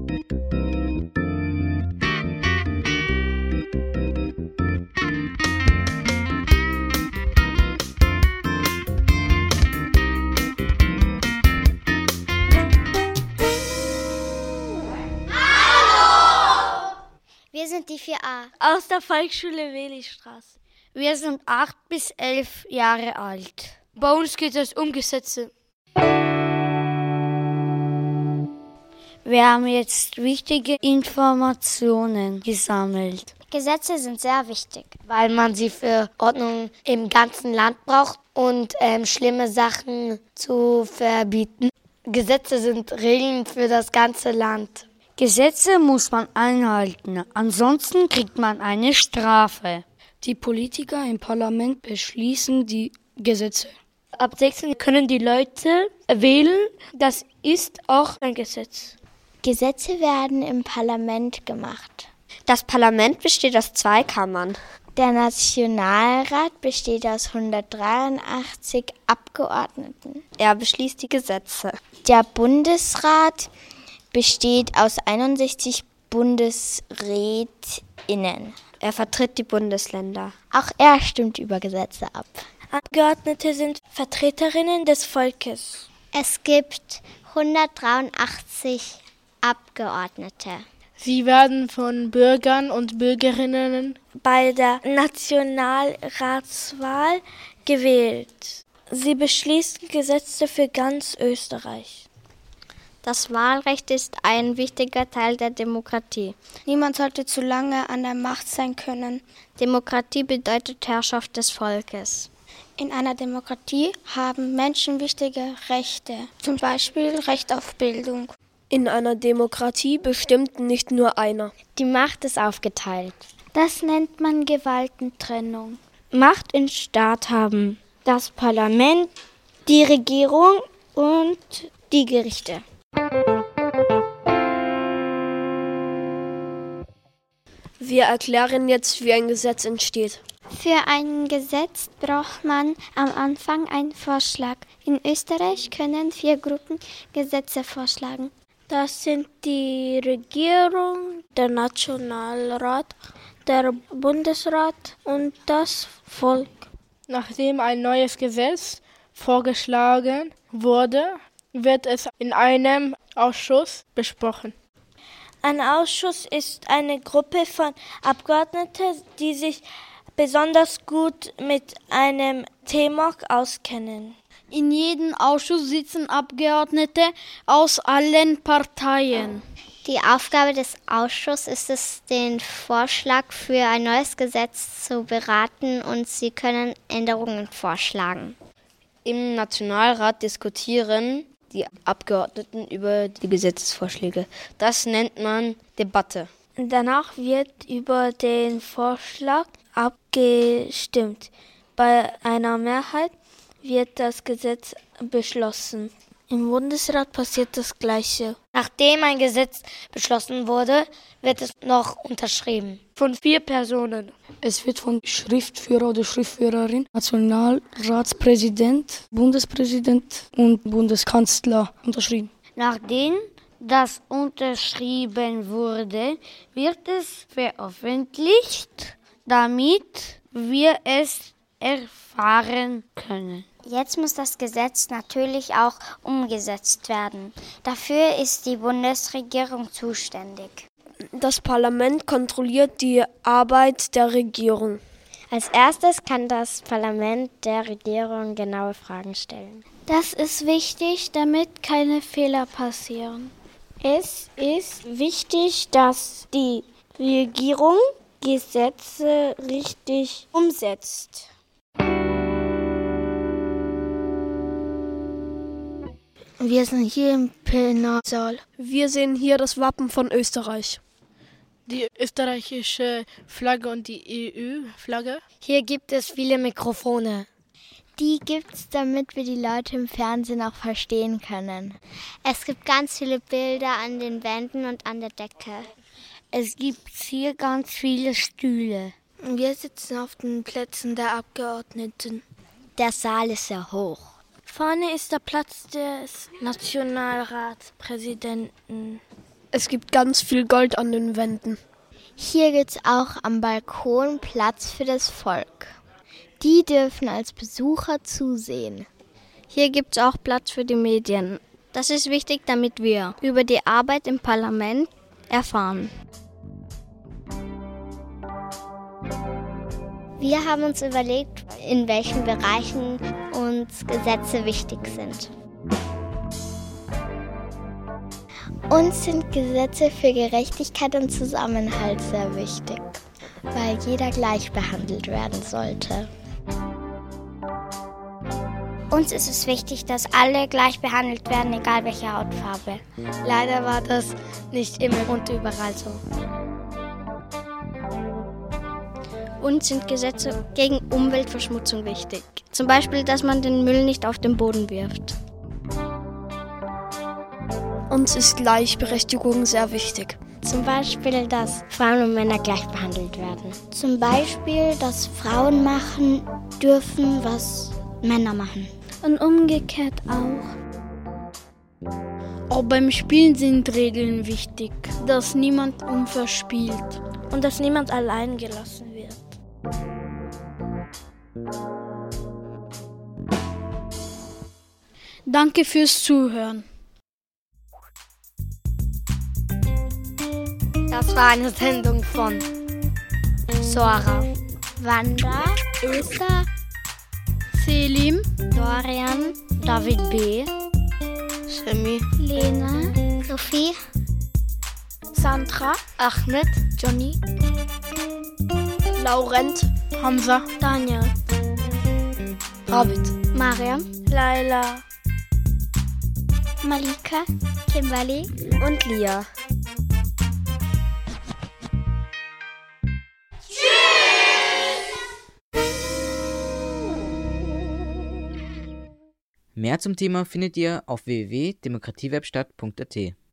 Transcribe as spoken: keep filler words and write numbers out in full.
Wir sind die vier a aus der Volksschule Welistraße. Wir sind acht bis elf Jahre alt. Bei uns geht es um Gesetze. Wir haben jetzt wichtige Informationen gesammelt. Gesetze sind sehr wichtig, weil man sie für Ordnung im ganzen Land braucht und ähm, schlimme Sachen zu verbieten. Gesetze sind Regeln für das ganze Land. Gesetze muss man einhalten, ansonsten kriegt man eine Strafe. Die Politiker im Parlament beschließen die Gesetze. Ab sechzehn können die Leute wählen, das ist auch ein Gesetz. Gesetze werden im Parlament gemacht. Das Parlament besteht aus zwei Kammern. Der Nationalrat besteht aus hundertdreiundachtzig Abgeordneten. Er beschließt die Gesetze. Der Bundesrat besteht aus einundsechzig BundesrätInnen. Er vertritt die Bundesländer. Auch er stimmt über Gesetze ab. Abgeordnete sind Vertreterinnen des Volkes. Es gibt hundertdreiundachtzig Abgeordnete. Sie werden von Bürgern und Bürgerinnen bei der Nationalratswahl gewählt. Sie beschließen Gesetze für ganz Österreich. Das Wahlrecht ist ein wichtiger Teil der Demokratie. Niemand sollte zu lange an der Macht sein können. Demokratie bedeutet Herrschaft des Volkes. In einer Demokratie haben Menschen wichtige Rechte, zum Beispiel Recht auf Bildung. In einer Demokratie bestimmt nicht nur einer. Die Macht ist aufgeteilt. Das nennt man Gewaltentrennung. Macht im Staat haben das Parlament, die Regierung und die Gerichte. Wir erklären jetzt, wie ein Gesetz entsteht. Für ein Gesetz braucht man am Anfang einen Vorschlag. In Österreich können vier Gruppen Gesetze vorschlagen. Das sind die Regierung, der Nationalrat, der Bundesrat und das Volk. Nachdem ein neues Gesetz vorgeschlagen wurde, wird es in einem Ausschuss besprochen. Ein Ausschuss ist eine Gruppe von Abgeordneten, die sich besonders gut mit einem Thema auskennen. In jedem Ausschuss sitzen Abgeordnete aus allen Parteien. Die Aufgabe des Ausschusses ist es, den Vorschlag für ein neues Gesetz zu beraten und sie können Änderungen vorschlagen. Im Nationalrat diskutieren die Abgeordneten über die Gesetzesvorschläge. Das nennt man Debatte. Danach wird über den Vorschlag abgestimmt. Bei einer Mehrheit wird das Gesetz beschlossen. Im Bundesrat passiert das Gleiche. Nachdem ein Gesetz beschlossen wurde, wird es noch unterschrieben. Von vier Personen. Es wird von Schriftführer oder Schriftführerin, Nationalratspräsident, Bundespräsident und Bundeskanzler unterschrieben. Nachdem das unterschrieben wurde, wird es veröffentlicht, damit wir es erfahren können. Jetzt muss das Gesetz natürlich auch umgesetzt werden. Dafür ist die Bundesregierung zuständig. Das Parlament kontrolliert die Arbeit der Regierung. Als erstes kann das Parlament der Regierung genaue Fragen stellen. Das ist wichtig, damit keine Fehler passieren. Es ist wichtig, dass die Regierung Gesetze richtig umsetzt. Wir sind hier im Plenarsaal. Wir sehen hier das Wappen von Österreich. Die österreichische Flagge und die E U-Flagge. Hier gibt es viele Mikrofone. Die gibt's, damit wir die Leute im Fernsehen auch verstehen können. Es gibt ganz viele Bilder an den Wänden und an der Decke. Es gibt hier ganz viele Stühle. Wir sitzen auf den Plätzen der Abgeordneten. Der Saal ist sehr hoch. Vorne ist der Platz des Nationalratspräsidenten. Es gibt ganz viel Gold an den Wänden. Hier gibt es auch am Balkon Platz für das Volk. Die dürfen als Besucher zusehen. Hier gibt es auch Platz für die Medien. Das ist wichtig, damit wir über die Arbeit im Parlament erfahren. Wir haben uns überlegt, in welchen Bereichen uns Gesetze wichtig sind. Uns sind Gesetze für Gerechtigkeit und Zusammenhalt sehr wichtig, weil jeder gleich behandelt werden sollte. Uns ist es wichtig, dass alle gleich behandelt werden, egal welche Hautfarbe. Leider war das nicht immer und überall so. Uns sind Gesetze gegen Umweltverschmutzung wichtig. Zum Beispiel, dass man den Müll nicht auf den Boden wirft. Uns ist Gleichberechtigung sehr wichtig. Zum Beispiel, dass Frauen und Männer gleich behandelt werden. Zum Beispiel, dass Frauen machen dürfen, was Männer machen. Und umgekehrt auch. Auch beim Spielen sind Regeln wichtig, dass niemand unfair spielt. Und dass niemand allein gelassen wird. Danke fürs Zuhören. Das war eine Sendung von Sora, Wanda, Ilsa, Selim, Dorian, David B., Semi, Lena, Sophie, Sandra, Ahmed, Johnny, Laurent, Hamza, Tanja, David, Mariam, Laila, Malika, Kimberly und Lia. Mehr zum Thema findet ihr auf w w w punkt demokratiewerkstatt punkt a t.